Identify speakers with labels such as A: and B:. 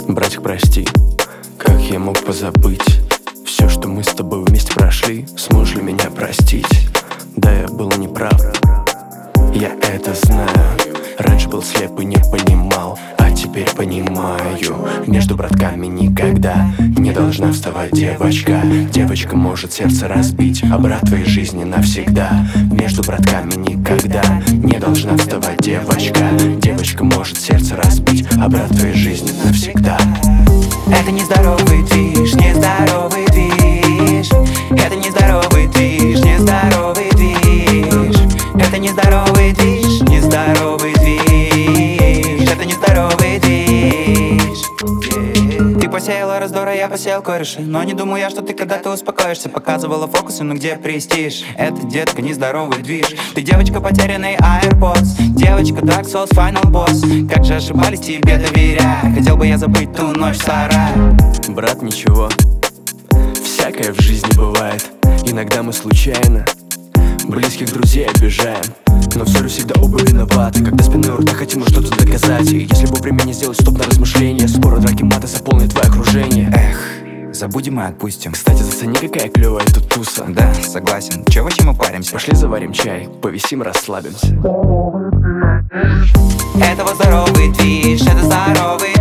A: Братик, прости, как я мог позабыть все, что мы с тобой вместе прошли? Сможешь ли меня простить? Да, я был неправ, я это знаю. Раньше был слеп и не понимал, а теперь понимаю. Между братками никогда не должна вставать девочка. Девочка может сердце разбить, а брат твоей жизни навсегда. Между братками никогда не должна вставать девочка. Девочка может сердце разбить, а брат твоей жизни навсегда.
B: Это нездоровый движ, нездоровый движ. Это нездоровый движ, нездоровый движ. Это нездоровый движ, нездоровый движ. Это нездоровый движ. Ты посеяла раздора, я посеял кореши. Но не думаю я, что ты когда-то успокоишься. Показывала фокусы, но где престиж? Это, детка, нездоровый движ. Ты девочка, потерянный AirPods. Девочка, Dark Souls, Final Boss. Как же ошибались тебе доверяя. Хотел бы я забыть ту ночь в сарае.
A: Брат, ничего, всякое в жизни бывает. Иногда мы случайно близких друзей обижаем, но все же всегда оба виноваты. Когда спиной у рта хотим мы что-то доказать. И если вовремя не сделать стоп на размышления, споры, драки, маты заполнят твое окружение.
B: Эх, забудем и отпустим.
A: Кстати, зацени, какая клевая тут туса.
B: Да, согласен. Чё вообще мы паримся?
A: Пошли заварим чай, повисим, расслабимся.
B: Это вот здоровый движ, это здоровый